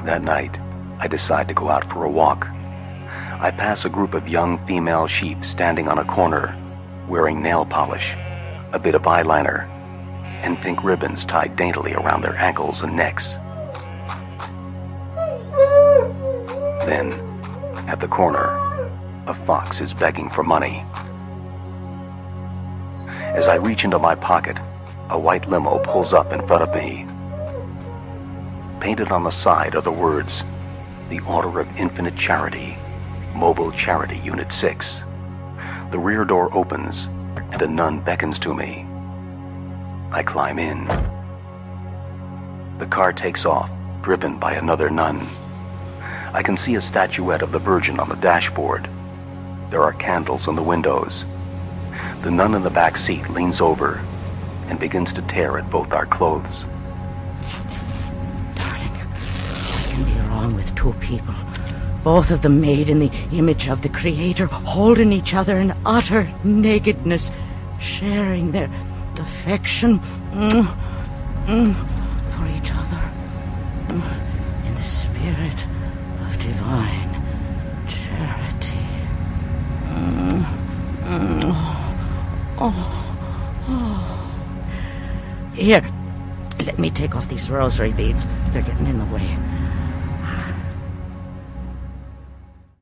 That night, I decide to go out for a walk. I pass a group of young female sheep standing on a corner, wearing nail polish, a bit of eyeliner, and pink ribbons tied daintily around their ankles and necks. Then, at the corner, a fox is begging for money. As I reach into my pocket, a white limo pulls up in front of me. Painted on the side are the words, "The Order of Infinite Charity, Mobile Charity Unit 6. The rear door opens, and a nun beckons to me. I climb in. The car takes off, driven by another nun. I can see a statuette of the Virgin on the dashboard. There are candles in the windows. The nun in the back seat leans over and begins to tear at both our clothes. Darling, what can be wrong with two people? Both of them made in the image of the Creator, holding each other in utter nakedness, sharing their affection for each other in the spirit of divine charity. Here, let me take off these rosary beads. They're getting in the way.